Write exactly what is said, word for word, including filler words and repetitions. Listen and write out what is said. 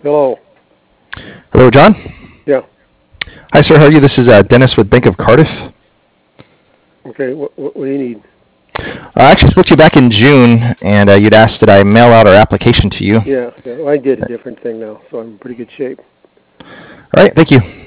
Hello. Hello, John. Yeah. Hi, sir. How are you? This is uh, Dennis with Bank of Cardiff. Okay. What, what, what do you need? Uh, I actually spoke to you back in June, and uh, you'd asked that I mail out our application to you. Yeah. Yeah. Well, I did a different thing now, so I'm in pretty good shape. All right, thank you.